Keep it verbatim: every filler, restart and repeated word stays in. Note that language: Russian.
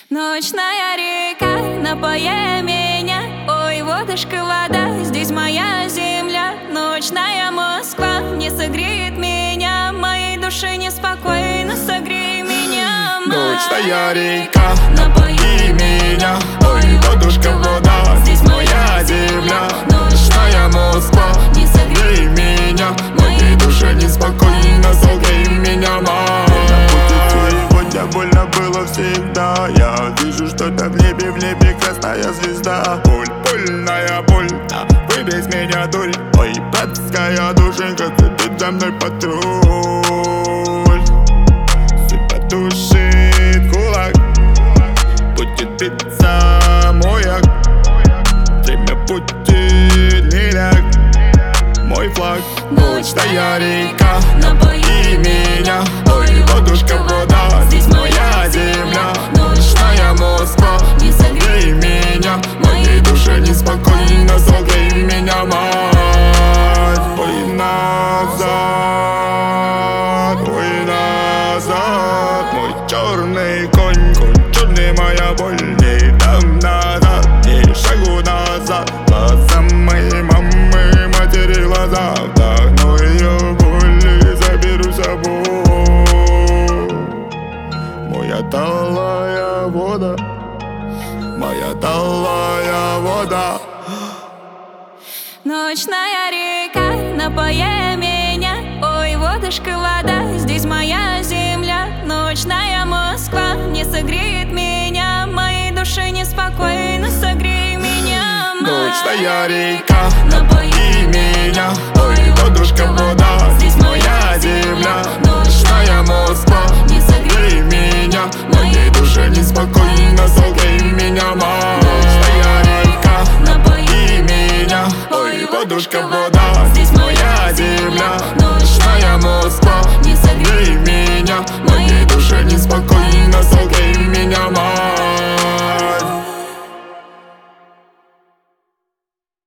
Ночная река, напоя меня. Ой, водышка, вода, здесь моя земля. Ночная Москва не согреет меня. Моей душе неспокойно, согрей меня, мать. Ночная река, напои меня. Ой, водушка, вода, здесь моя земля. Ночная Москва, не согрей меня. Моей душе неспокойно, согрей меня, мать. Сегодня больно было всегда. Я вижу что-то в небе, в небе красная звезда. Боль, больная боль, да, выбей с меня дурь. Ой, братская душенька, следит за мной патруль. Суть потушит кулак, будет биться маяк. Время будет ниляк, мой флаг. Ночная река, напои меня. Ой, водушка, вода, здесь моя земля. Ночная Москва, не согрей меня. Моей душе неспокойно, согрей меня, мать. Ой, назад, ой, назад. Мой черный конь, конь черный, моя боль. Не дам назад, не шагу назад. Глаза моей мамы, матери глаза. Вдохну ее боль и заберу с собой. Моя талая вода, моя талая вода. Ночная река, напоя меня. Ой, водышка, вода, здесь моя земля. Ночная Москва не согреет меня. Моей душе неспокойно, согрей меня, мать. Ночная река, напои меня. Ой, водушка, вода, здесь моя земля. Ночная Москва, не согрей меня. Моей душе неспокойно, согрей меня, мать. Ночная река, напои меня. Ой, водушка,